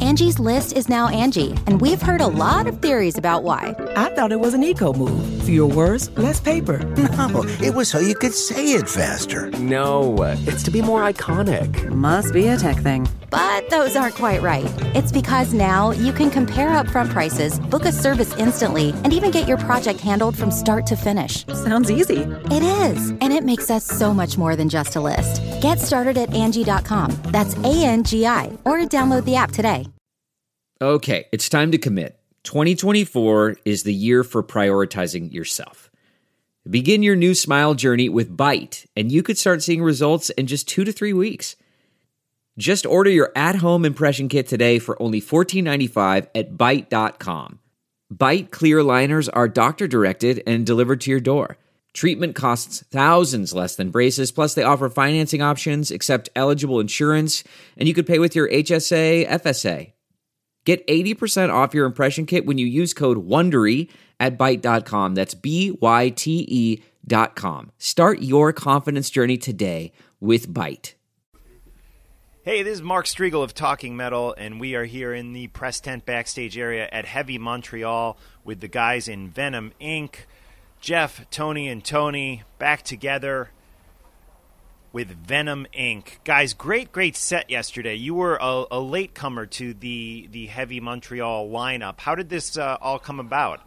Angie's List is now Angie, and we've heard a lot of theories about why. I thought it was an eco move. Fewer words, less paper. No, it was so you could say it faster. No, it's to be more iconic. Must be a tech thing. But those aren't quite right. It's because now you can compare upfront prices, book a service instantly, and even get your project handled from start to finish. Sounds easy. It is, and it makes us so much more than just a list. Get started at Angie.com. That's ANGI, or download the app today. Okay, it's time to commit. 2024 is the year for prioritizing yourself. Begin your new smile journey with Byte, and you could start seeing results in just 2 to 3 weeks. Just order your at-home impression kit today for only $14.95 at Byte.com. Byte clear liners are doctor-directed and delivered to your door. Treatment costs thousands less than braces, plus they offer financing options, accept eligible insurance, and you could pay with your HSA, FSA. Get 80% off your impression kit when you use code WONDERY at Byte.com. That's BYTE.com. Start your confidence journey today with Byte. Hey, this is Mark Striegel of Talking Metal, and we are here in the press tent backstage area at Heavy Montreal with the guys in Venom Inc. Jeff, Tony, and Tony back together with Venom Inc. Guys, great set yesterday. You were a latecomer to the Heavy Montreal lineup. How did this all come about?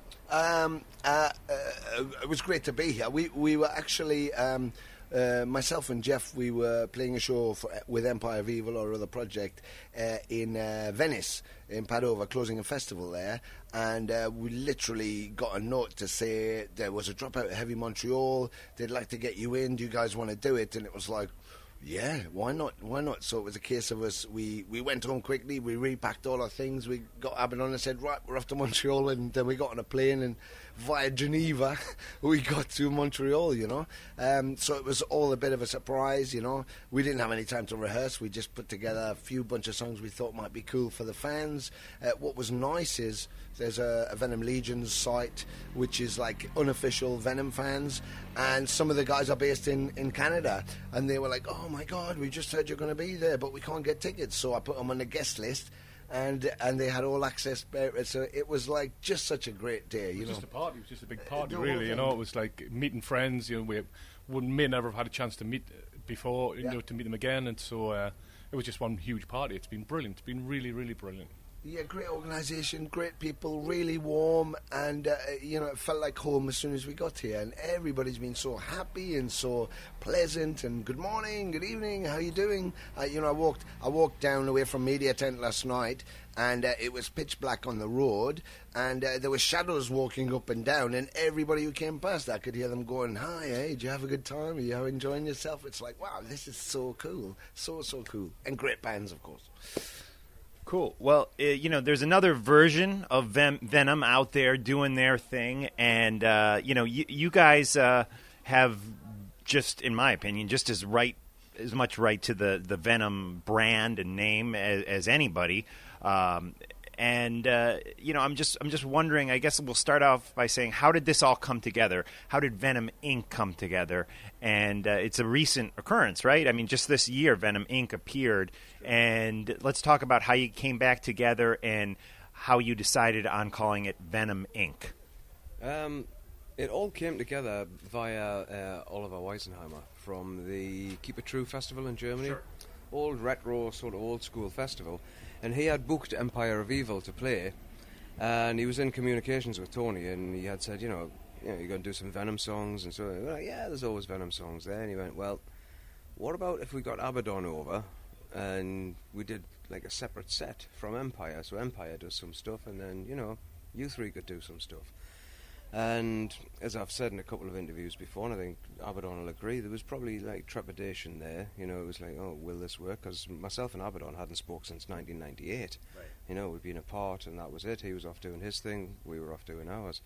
It was great to be here. We were actually... myself and Jeff, we were playing a show with Empire of Evil, or other project, in Venice, in Padova, closing a festival there, and we literally got a note to say there was a dropout at Heavy Montreal, they'd like to get you in, do you guys want to do it? And it was like, yeah, why not? So it was a case of us, we went home quickly, we repacked all our things, we got Abaddon and said, right, we're off to Montreal, and then we got on a plane, and via Geneva, we got to Montreal, you know. So it was all a bit of a surprise, you know. We didn't have any time to rehearse, we just put together a bunch of songs we thought might be cool for the fans. What was nice is there's a Venom Legions site, which is like unofficial Venom fans, and some of the guys are based in Canada, and they were like, oh my God, we just heard you're going to be there, but we can't get tickets. So I put them on the guest list, and they had all access. So it was like just such a great day, you know. Just a party. It was just a big party, really. You know, it was like meeting friends. You know, we may never have had a chance to meet before. You know, to meet them again, and so it was just one huge party. It's been brilliant. It's been really, really brilliant. Yeah, great organisation, great people, really warm, and you know, it felt like home as soon as we got here. And everybody's been so happy and so pleasant. And good morning, good evening, how you doing? You know, I walked down away from Media Tent last night, and it was pitch black on the road, and there were shadows walking up and down. And everybody who came past, I could hear them going, "Hi, hey, did you have a good time? Are you enjoying yourself?" It's like, wow, this is so cool, so cool, and great bands, of course. Cool. Well, you know, there's another version of Venom out there doing their thing, and you know, you guys have, just in my opinion, just as much right to the Venom brand and name as anybody. And you know, I'm just wondering. I guess we'll start off by saying, how did this all come together? How did Venom Inc. come together? And it's a recent occurrence, right? I mean, just this year, Venom Inc. appeared. And let's talk about how you came back together and how you decided on calling it Venom Inc. It all came together via Oliver Weisenheimer from the Keep It True festival in Germany. Sure. Old retro, sort of old school festival. And he had booked Empire of Evil to play, and he was in communications with Tony, and he had said, you know, you're going to do some Venom songs, and so we're like, yeah, there's always Venom songs there. And he went, well, what about if we got Abaddon over, and we did like a separate set from Empire, so Empire does some stuff, and then, you know, you three could do some stuff. And as I've said in a couple of interviews before, and I think Abaddon will agree, there was probably like trepidation there. You know, it was like, oh, will this work? Because myself and Abaddon hadn't spoke since 1998. Right. You know, we'd been apart, and that was it. He was off doing his thing, we were off doing ours.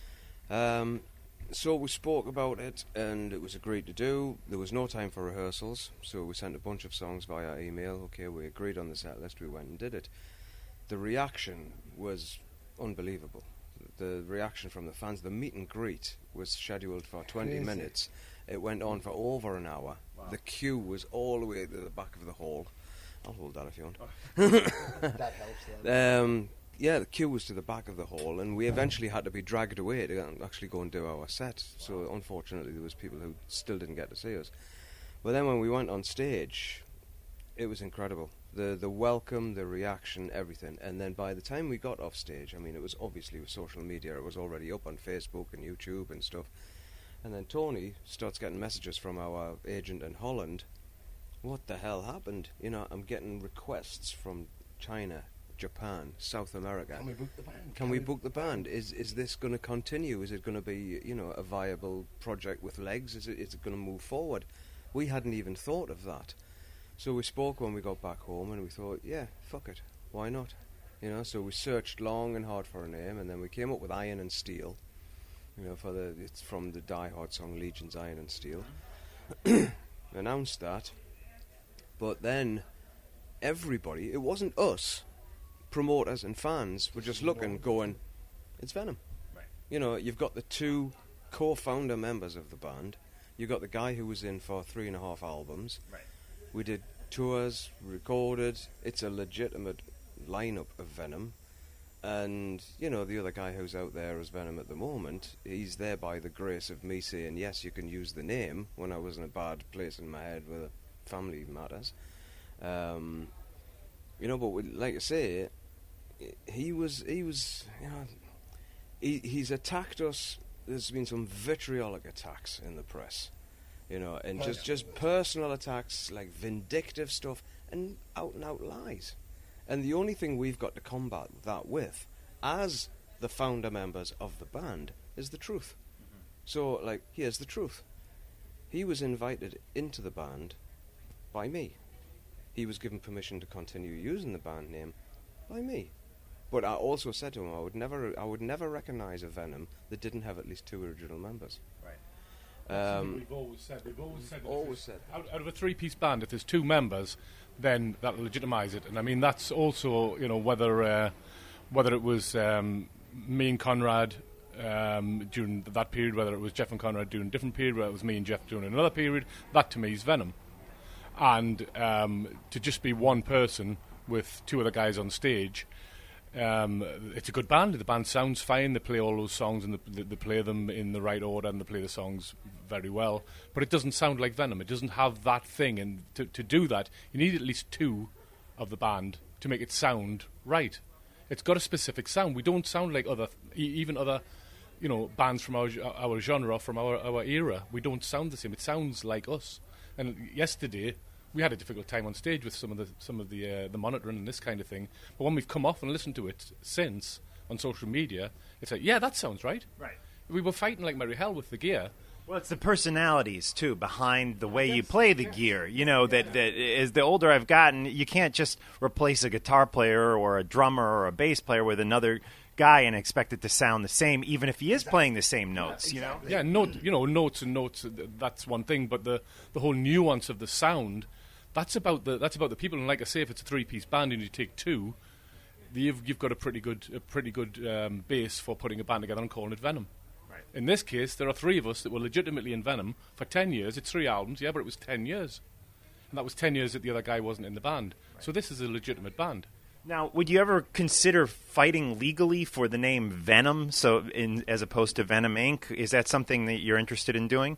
So we spoke about it, and it was agreed to do. There was no time for rehearsals, so we sent a bunch of songs via email. Okay, we agreed on the set list, we went and did it. The reaction was unbelievable. The reaction from the fans, the meet and greet was scheduled for 20 minutes. It went on for over an hour. Wow. The queue was all the way to the back of the hall. I'll hold that if you want. That helps then. Yeah, the queue was to the back of the hall, and we eventually had to be dragged away to actually go and do our set. So unfortunately, there was people who still didn't get to see us. But then when we went on stage, it was incredible. The welcome, the reaction, everything. And then by the time we got off stage, I mean, it was obviously with social media, it was already up on Facebook and YouTube and stuff. And then Tony starts getting messages from our agent in Holland. What the hell happened? You know, I'm getting requests from China, Japan, South America. Can we book the band? Can we book the band? Is this going to continue? Is it going to be, you know, a viable project with legs? Is it going to move forward? We hadn't even thought of that. So we spoke when we got back home, and we thought, yeah, fuck it, why not? You know, so we searched long and hard for a name, and then we came up with Iron and Steel. You know, it's from the Die Hard song Legion's Iron and Steel. Announced that, but then everybody, it wasn't us, promoters and fans were just looking, going, it's Venom. Right. You know, you've got the two co-founder members of the band. You've got the guy who was in for 3.5 albums. Right. We did tours, recorded. It's a legitimate lineup of Venom. And, you know, the other guy who's out there as Venom at the moment, he's there by the grace of me saying, yes, you can use the name, when I was in a bad place in my head with family matters. You know, but like I say, he was, you know, he's attacked us. There's been some vitriolic attacks in the press, you know, and just personal attacks, like vindictive stuff, and out-and-out lies. And the only thing we've got to combat that with, as the founder members of the band, is the truth. Mm-hmm. So, like, here's the truth. He was invited into the band by me. He was given permission to continue using the band name by me. But I also said to him, I would never recognise a Venom that didn't have at least 2 original members. Right. We've always said. Out of a 3-piece band, if there's 2 members, then that'll legitimise it. And I mean, that's also, you know, whether it was me and Conrad during that period, whether it was Jeff and Conrad during a different period, whether it was me and Jeff during another period, that to me is Venom. And to just be one person with 2 other guys on stage, it's a good band. The band sounds fine. They play all those songs, and they play them in the right order, and they play the songs very well. But it doesn't sound like Venom. It doesn't have that thing. And to do that, you need at least 2 of the band to make it sound right. It's got a specific sound. We don't sound like even other, you know, bands from our genre, from our era. We don't sound the same. It sounds like us. And yesterday, we had a difficult time on stage with some of the monitoring and this kind of thing. But when we've come off and listened to it since on social media, it's like, yeah, that sounds right. Right. We were fighting like merry hell with the gear. Well, it's the personalities, too, behind the way you play the gear. You know, that as the older I've gotten, you can't just replace a guitar player or a drummer or a bass player with another guy and expect it to sound the same, even if he is playing the same notes, you know? Yeah, notes and notes, that's one thing, but the whole nuance of the sound, that's about the people. And like I say, if it's a 3-piece band and you take 2, you've got a pretty good base for putting a band together and calling it Venom. Right. In this case, there are 3 of us that were legitimately in Venom for 10 years. It's 3 albums, yeah, but it was 10 years. And that was 10 years that the other guy wasn't in the band. Right. So this is a legitimate band. Now, would you ever consider fighting legally for the name Venom, as opposed to Venom Inc.? Is that something that you're interested in doing?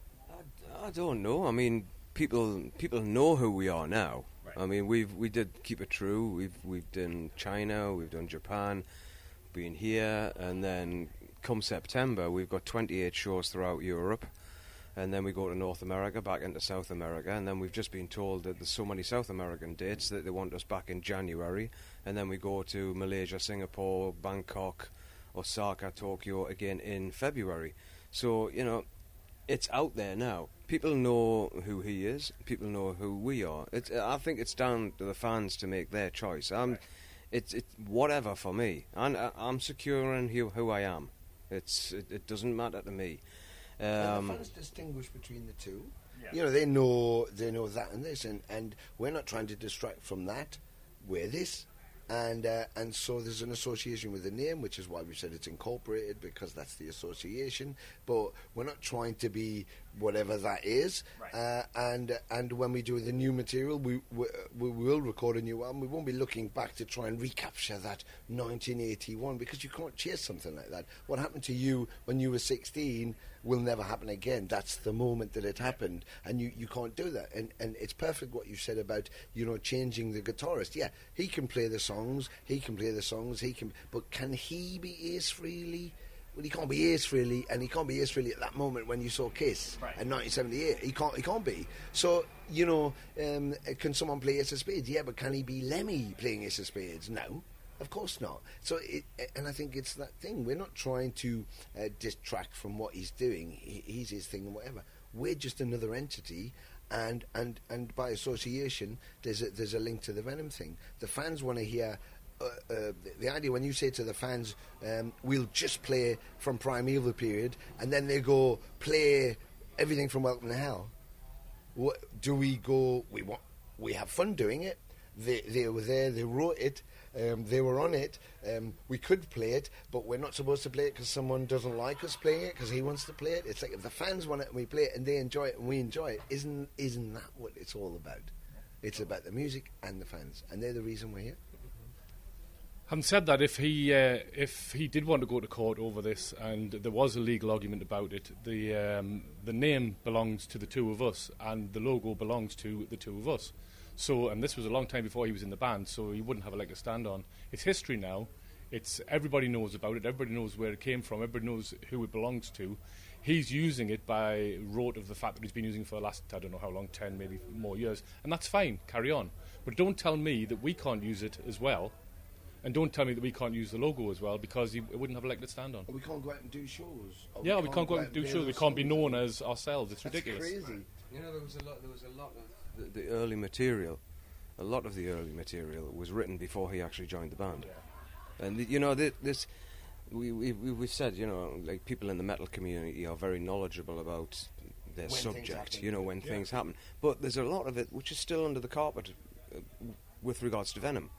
I don't know. I mean, people know who we are now. Right. I mean, we did Keep It True. We've done China. We've done Japan. Been here, and then come September, we've got 28 shows throughout Europe. And then we go to North America, back into South America, and then we've just been told that there's so many South American dates that they want us back in January, and then we go to Malaysia, Singapore, Bangkok, Osaka, Tokyo again in February. So, you know, it's out there now. People know who he is, people know who we are. I think it's down to the fans to make their choice. It's whatever for me. I'm secure in who I am. It doesn't matter to me. And the fans distinguish between the 2. Yeah. You know, they know that and this, and we're not trying to distract from that. We're this, and so there's an association with the name, which is why we said it's incorporated, because that's the association. But we're not trying to be whatever that is. Right. And when we do the new material, we will record a new album. We won't be looking back to try and recapture that 1981, because you can't chase something like that. What happened to you when you were 16 will never happen again. That's the moment that it happened, and you can't do that. And it's perfect what you said about, changing the guitarist. Yeah, he can play the songs, but can he be Ace Frehley? Well, he can't be Ace Frehley, and he can't be Ace Frehley at that moment when you saw Kiss in 1978. He can't be. So, can someone play Ace of Spades? Yeah, but can he be Lemmy playing Ace of Spades? No, of course not. So, and I think it's that thing. We're not trying to distract from what he's doing. He's his thing and whatever. We're just another entity, and by association, there's a link to the Venom thing. The fans want to hear. The idea when you say to the fans, we'll just play from Primeval period, and then they go play everything from Welcome to Hell. What do we go? We have fun doing it. They were there. They wrote it. They were on it. We could play it, but we're not supposed to play it because someone doesn't like us playing it because he wants to play it. It's like if the fans want it and we play it and they enjoy it and we enjoy it. Isn't that what it's all about? It's about the music and the fans, and they're the reason we're here. Having said that, if he did want to go to court over this, and there was a legal argument about it, the name belongs to the two of us, and the logo belongs to the two of us. So, and this was a long time before he was in the band, so he wouldn't have a leg to stand on. It's history now. It's everybody knows about it. Everybody knows where it came from. Everybody knows who it belongs to. He's using it by rote of the fact that he's been using it for the last, I don't know how long, 10, maybe more years, and that's fine. Carry on, but don't tell me that we can't use it as well. And don't tell me that we can't use the logo as well, because it wouldn't have a leg to stand on. Or we can't go out and do shows. We can't go out and do shows. We can't be known as ourselves. It's ridiculous. Crazy. There was a lot of the early material. A lot of the early material was written before he actually joined the band. Yeah. And we've said, like people in the metal community are very knowledgeable about their subject. When things happen. But there's a lot of it which is still under the carpet with regards to Venom.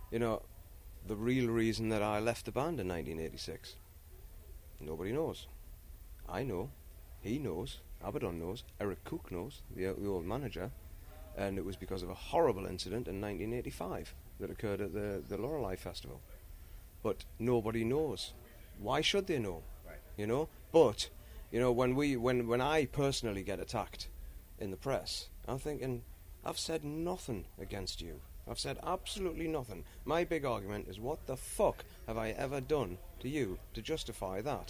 The real reason that I left the band in 1986, nobody knows. I know, he knows, Abaddon knows, Eric Cook knows, the old manager, and it was because of a horrible incident in 1985 that occurred at the Lorelei Festival. But nobody knows. Why should they know? Right. But when I personally get attacked in the press, I'm thinking, I've said nothing against you. I've said absolutely nothing. My big argument is, what the fuck have I ever done to you to justify that?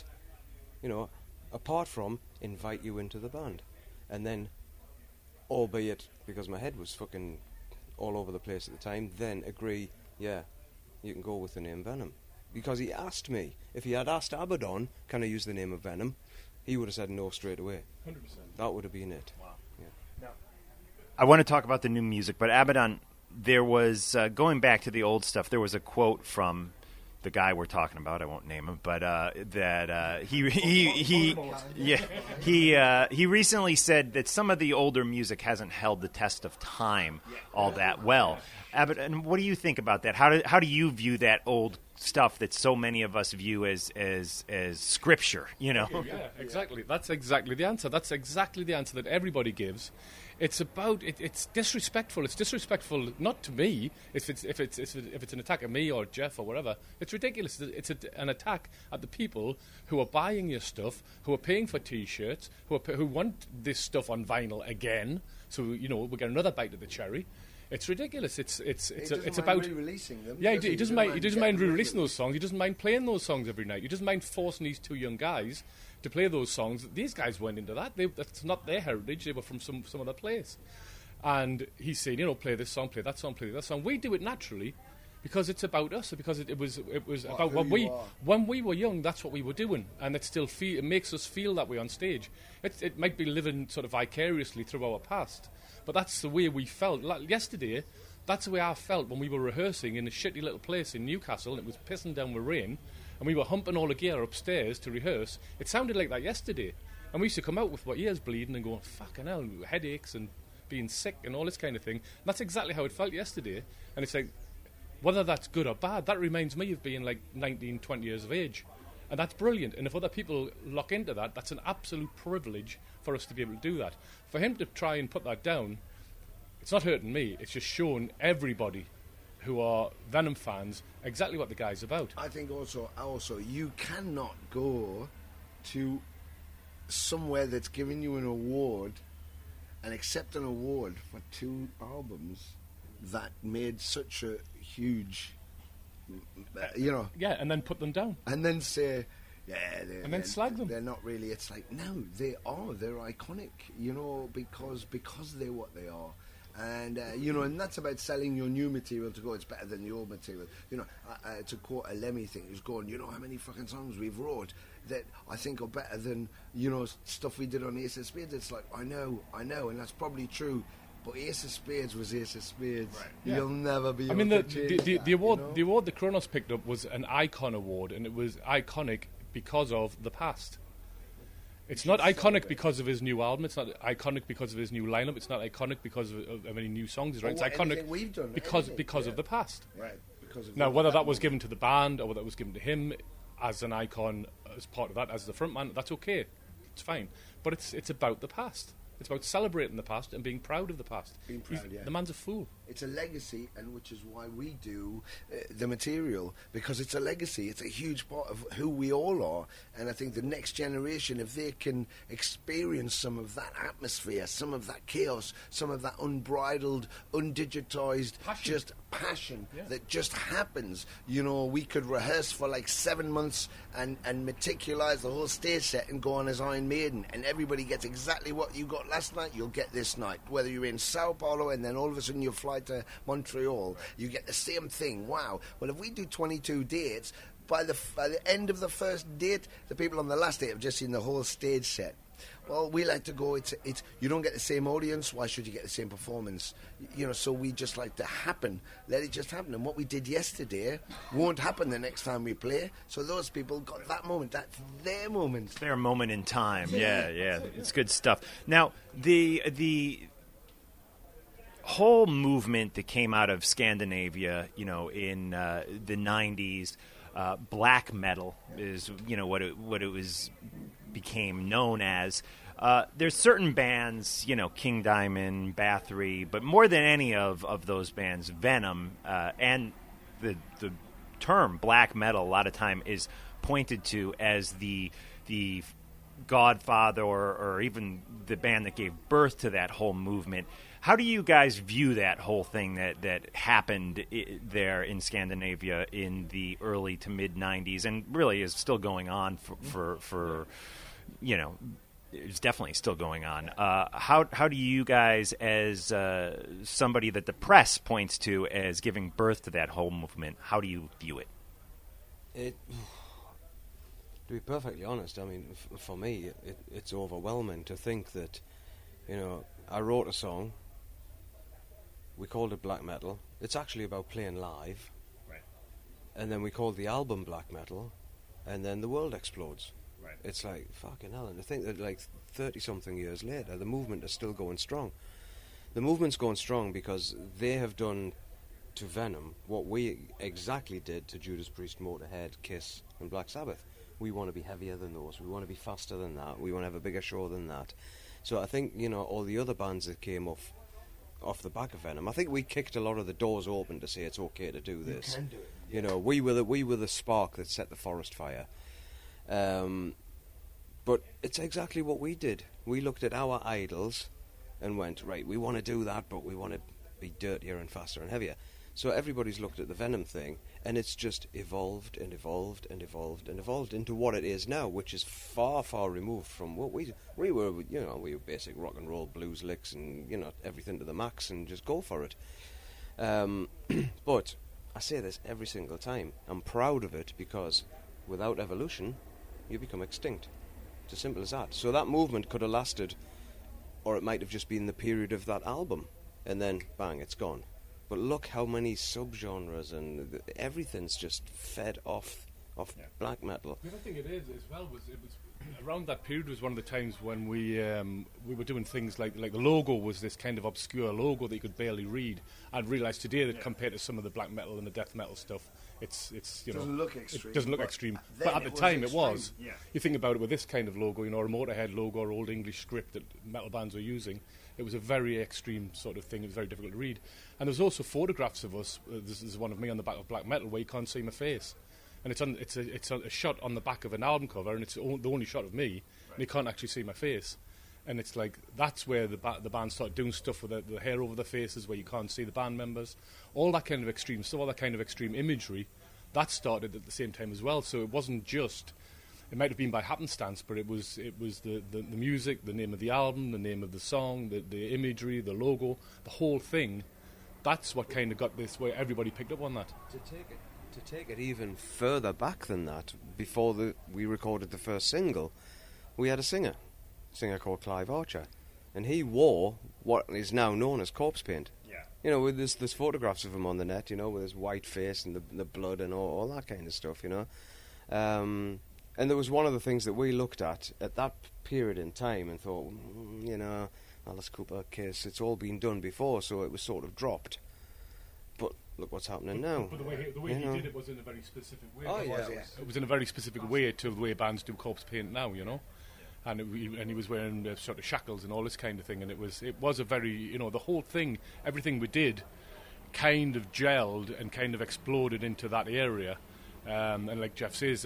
Apart from invite you into the band. And then, albeit because my head was fucking all over the place at the time, then agree, yeah, you can go with the name Venom. Because he asked me. If he had asked Abaddon, can I use the name of Venom, he would have said no straight away. 100%. That would have been it. Wow. Yeah. Now, I want to talk about the new music, but Abaddon, there was, going back to the old stuff, there was a quote from the guy we're talking about. I won't name him, but he recently said that some of the older music hasn't held the test of time all that well. Abaddon, what do you think about that? How do you view that old stuff that so many of us view as scripture? Yeah, exactly. That's exactly the answer. That's exactly the answer that everybody gives. It's about it's disrespectful. It's disrespectful not to me if it's an attack at me or Jeff or whatever. It's ridiculous. It's an attack at the people who are buying your stuff, who are paying for T-shirts, who want this stuff on vinyl again. So we get another bite of the cherry. It's ridiculous. It's about re-releasing them. Yeah, he doesn't mind re-releasing those songs. He doesn't mind playing those songs every night. He doesn't mind forcing these two young guys to play those songs. These guys went into that. That's not their heritage. They were from some other place. And he's saying, play this song, play that song, play that song. We do it naturally because it's about us. Because it was about when we were young. That's what we were doing, and it makes us feel that way on stage. It might be living sort of vicariously through our past, but that's the way we felt. Like yesterday, that's the way I felt when we were rehearsing in a shitty little place in Newcastle. And it was pissing down with rain. And we were humping all the gear upstairs to rehearse. It sounded like that yesterday. And we used to come out with our ears bleeding and going, fucking hell, headaches and being sick and all this kind of thing. And that's exactly how it felt yesterday. And it's like, whether that's good or bad, that reminds me of being like 19, 20 years of age. And that's brilliant. And if other people lock into that, that's an absolute privilege for us to be able to do that. For him to try and put that down, it's not hurting me. It's just showing everybody who are Venom fans exactly what the guy's about. I think also you cannot go to somewhere that's giving you an award and accept an award for 2 albums that made such a huge, Yeah, and then put them down. and then say, And then slag them. They're not really. It's like, no, they are. They're iconic, because they're what they are. And, and that's about selling your new material to go, it's better than the old material. To quote a Lemmy thing, who's going, how many fucking songs we've wrote that I think are better than, stuff we did on Ace of Spades. It's like, I know, and that's probably true. But Ace of Spades was Ace of Spades. Right. Yeah. You'll never be able to change the award, the award that Kronos picked up was an Icon Award, and it was iconic because of the past. It's not iconic because of his new album. It's not iconic because of his new lineup. It's not iconic because of any new songs. Right? It's iconic we've done, because of the past. Right. Now, whether that was given to the band or whether it was given to him as an icon, as part of that, as the frontman, that's okay. It's fine. But it's about the past. It's about celebrating the past and being proud of the past. Being proud, yeah. The man's a fool. It's a legacy, and which is why we do the material, because it's a legacy. It's a huge part of who we all are, and I think the next generation, if they can experience some of that atmosphere, some of that chaos, some of that unbridled, undigitized, just passion that just happens. We could rehearse for like 7 months and meticulise the whole stage set and go on as Iron Maiden, and everybody gets exactly what you got last night, you'll get this night. Whether you're in Sao Paulo and then all of a sudden you fly to Montreal, you get the same thing. Wow. Well, if we do 22 dates, by the end of the first date, the people on the last date have just seen the whole stage set. Well, we like to go, it's you don't get the same audience, why should you get the same performance? So we just like to happen. Let it just happen. And what we did yesterday won't happen the next time we play. So those people got that moment. That's their moment. It's their moment in time. Yeah. It's good stuff. Now, the whole movement that came out of Scandinavia, in the 90s, black metal is, what it was became known as. There's certain bands, King Diamond, Bathory, but more than any of those bands, Venom, and the term black metal a lot of time is pointed to as the godfather or even the band that gave birth to that whole movement. How do you guys view that whole thing that happened there in Scandinavia in the early to mid 90s and really is still going on for it's definitely still going on. How do you guys, as somebody that the press points to as giving birth to that whole movement, how do you view it? To be perfectly honest, I mean, for me, it's overwhelming to think that, I wrote a song, we called it black metal. It's actually about playing live. Right. And then we called the album black metal, and then the world explodes. Right. It's like, fucking hell, and to think that like 30-something years later, the movement is still going strong. The movement's going strong because they have done to Venom what we exactly did to Judas Priest, Motorhead, Kiss, and Black Sabbath. We want to be heavier than those. We want to be faster than that. We want to have a bigger show than that. So I think, all the other bands that came off the back of Venom, I think we kicked a lot of the doors open to say it's okay to do this. You can do it. We were the spark that set the forest fire. But it's exactly what we did. We looked at our idols and went, right, we want to do that, but we want to be dirtier and faster and heavier. So everybody's looked at the Venom thing, and it's just evolved and evolved and evolved and evolved into what it is now, which is far, far removed from what we were. We were basic rock and roll blues licks and everything to the max and just go for it. But I say this every single time. I'm proud of it because without evolution, you become extinct. It's as simple as that. So that movement could have lasted, or it might have just been the period of that album, and then bang, it's gone. But look how many subgenres and everything's just fed off black metal. The other thing it is as well was around that period was one of the times when we were doing things like the logo was this kind of obscure logo that you could barely read. I'd realised today that compared to some of the black metal and the death metal stuff, it's Doesn't look extreme, It doesn't look but extreme, then but at it the was time it extreme. was. Yeah. You think about it with this kind of logo, or a Motorhead logo, or old English script that metal bands were using. It was a very extreme sort of thing. It was very difficult to read. And there's also photographs of us. This is one of me on the back of Black Metal where you can't see my face, and it's a shot on the back of an album cover, and it's the only shot of me, and you can't actually see my face. And it's like that's where the band started doing stuff with the hair over their faces, where you can't see the band members, all that kind of extreme stuff, all that kind of extreme imagery. That started at the same time as well. So it wasn't just. It might have been by happenstance, but it was the music, the name of the album, the name of the song, the imagery, the logo, the whole thing. That's what kind of got this where everybody picked up on that. To take it even further back than that, before we recorded the first single, we had a singer called Clive Archer, and he wore what is now known as corpse paint. Yeah. You know, with there's photographs of him on the net, you know, with his white face and the blood and all that kind of stuff, you know. And there was one of the things that we looked at that period in time and thought, you know, Alice Cooper case, it's all been done before, so it was sort of dropped. But look what's happening now. But the way he did it was in a very specific way. Oh, yeah. It was in a very specific way to the way bands do corpse paint now, you know. And he was wearing sort of shackles and all this kind of thing, and it was a very, you know, the whole thing, everything we did, kind of gelled and kind of exploded into that area. And like Jeff says,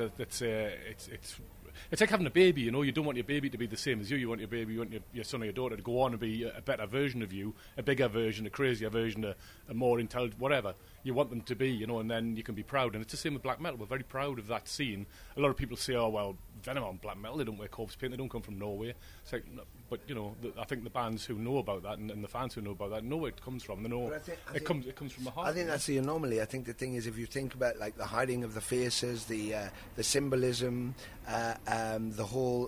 it's like having a baby, you know. You don't want your baby to be the same as you. You want your son or your daughter to go on and be a better version of you, a bigger version, a crazier version, a more intelligent, whatever you want them to be, you know. And then you can be proud. And it's the same with black metal. We're very proud of that scene. A lot of people say, "Oh well, Venom on black metal. They don't wear corpse paint. They don't come from Norway." It's like, no, but you know, I think the bands who know about that and the fans who know about that know where it comes from. They know it comes from the heart. I think that's the anomaly. I think the thing is, if you think about like the hiding of the faces, the symbolism, the whole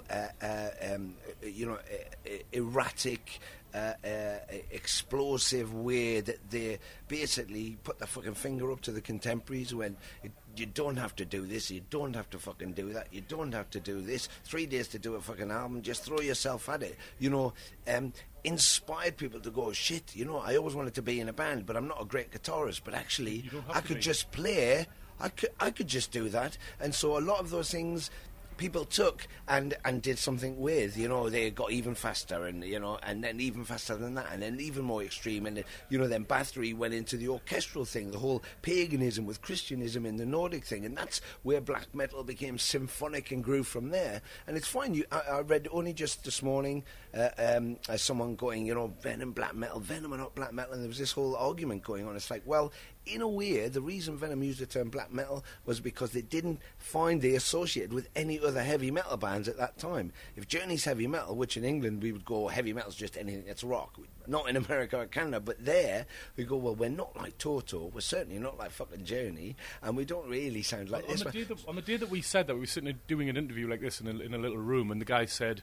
erratic, explosive way that they basically put their fucking finger up to the contemporaries when you don't have to do this, you don't have to fucking do that, you don't have to do this. 3 days to do a fucking album, just throw yourself at it. You know, inspired people to go, shit, you know, I always wanted to be in a band, but I'm not a great guitarist, but actually I could just play, I could just do that. And so a lot of those things people took and did something with, you know. They got even faster, and you know, and then even faster than that, and then even more extreme, and you know, then Bathory went into the orchestral thing, the whole paganism with Christianism in the Nordic thing, and that's where black metal became symphonic and grew from there. And it's fine. I read only just this morning someone going, you know, Venom are not black metal, and there was this whole argument going on. It's like, well, in a way, the reason Venom used the term black metal was because they didn't find they associated with any other heavy metal bands at that time. If Journey's heavy metal, which in England we would go, heavy metal's just anything that's rock. Not in America or Canada, but there we go, well, we're not like Toto, we're certainly not like fucking Journey, and we don't really sound like this. On the day that we said that, we were sitting doing an interview like this in a little room, and the guy said,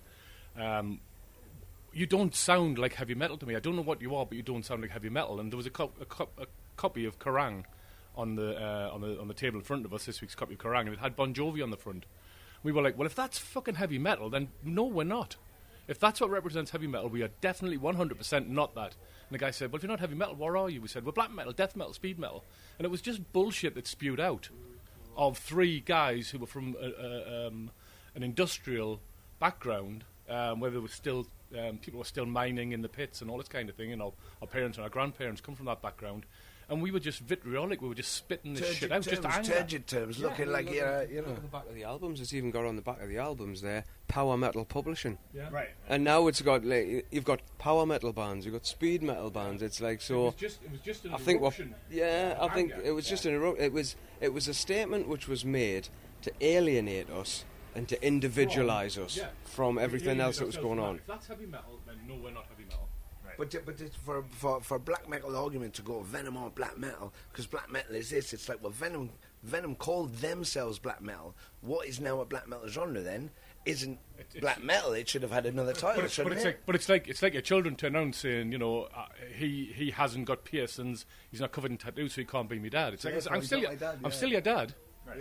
you don't sound like heavy metal to me. I don't know what you are, but you don't sound like heavy metal. And there was a copy of Kerrang on the table in front of us, this week's copy of Kerrang, and it had Bon Jovi on the front. We were like, well, if that's fucking heavy metal, then no, we're not. If that's what represents heavy metal, we are definitely 100% not that. And the guy said, well, if you're not heavy metal, what are you? We said, well, black metal, death metal, speed metal. And it was just bullshit that spewed out of three guys who were from an industrial background, where there was still people were still mining in the pits and all this kind of thing. And our parents and our grandparents come from that background. And we were just vitriolic. We were just spitting this shit out, just anger. Turgid terms, looking like, you know. Look at the back of the albums. It's even got on the back of the albums there, power metal publishing. Yeah. Right. And now it's got, like, you've got power metal bands, you've got speed metal bands. It's like, so. It was just an I think eruption. I think it was just an eruption. It was a statement which was made to alienate us and to individualise us from everything else that was going on. If that's heavy metal, then no, we're not heavy metal. But for black metal argument to go Venom or black metal, because black metal is this, it's like, well, Venom called themselves black metal. What is now a black metal genre then isn't black metal. It should have had another title. But it's like your children turn around saying, you know, he hasn't got piercings, he's not covered in tattoos, so he can't be my dad. It's like, I'm still your dad. Right. Yeah.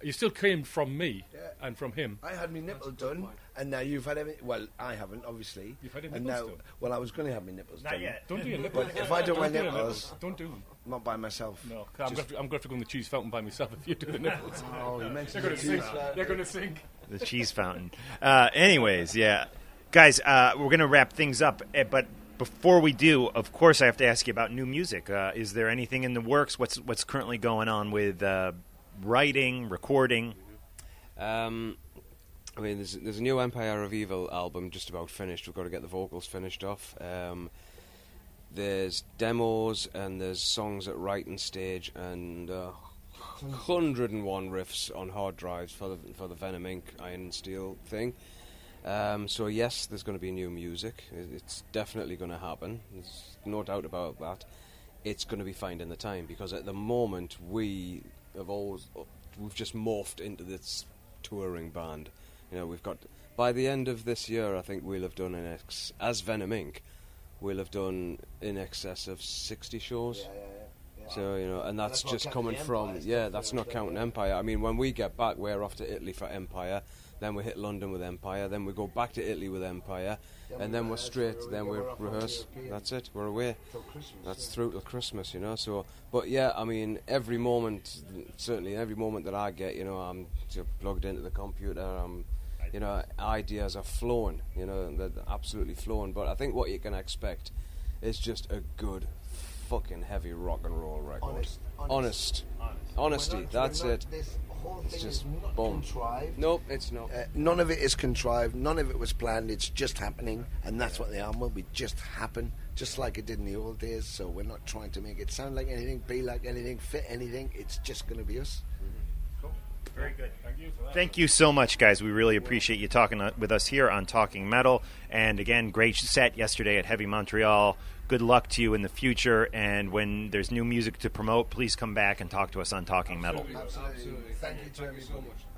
You still came from me and from him. I had my nipple done, and now you've had everything. Well, I haven't, obviously. You've had your and nipples now, done? well, I was going to have my nipples Not done. yet. Don't do your nipples. But if I do my Don't do your nipples, don't do them. not by myself. No, I'm going to have to go in the cheese fountain by myself if you do the nipples. Oh, you mentioned They're going the to sink. cheese fountain. They're going to sink. The cheese fountain. Anyways, yeah. Guys, we're going to wrap things up, but before we do, of course, I have to ask you about new music. Is there anything in the works? What's currently going on with writing, recording? I mean, there's a new Empire of Evil album just about finished. We've got to get the vocals finished off. There's demos and there's songs at writing stage and 101 riffs on hard drives for the Venom Inc. Iron and Steel thing. So yes, there's going to be new music. It's definitely going to happen. There's no doubt about that. It's going to be finding the time because at the moment we've just morphed into this touring band. You know, we've got by the end of this year, I think we'll have done as Venom Inc. We'll have done in excess of 60 shows. Yeah. So you know, and that's just coming from that's not counting Empire. I mean, when we get back, we're off to Italy for Empire. Then we hit London with Empire. Then we go back to Italy with Empire, and then we're straight. Then we rehearse. That's it. We're away. That's through till Christmas, you know. So, but yeah, I mean, every moment, certainly every moment that I get, you know, I'm plugged into the computer. You know, ideas are flowing. You know, they're absolutely flowing. But I think what you can expect is just a good, fucking heavy rock and roll record. Honesty. That's it. It's just boom. Contrived. Nope, it's not. None of it is contrived. None of it was planned. It's just happening, and that's what the album will be. Just happen, just like it did in the old days. So we're not trying to make it sound like anything, be like anything, fit anything. It's just going to be us. Cool. Very good. Thank you for that. Thank you so much, guys. We really appreciate you talking with us here on Talking Metal. And again, great set yesterday at Heavy Montreal. Good luck to you in the future, and when there's new music to promote, please come back and talk to us on Talking Metal. Absolutely. Thank you, Jeremy, so much.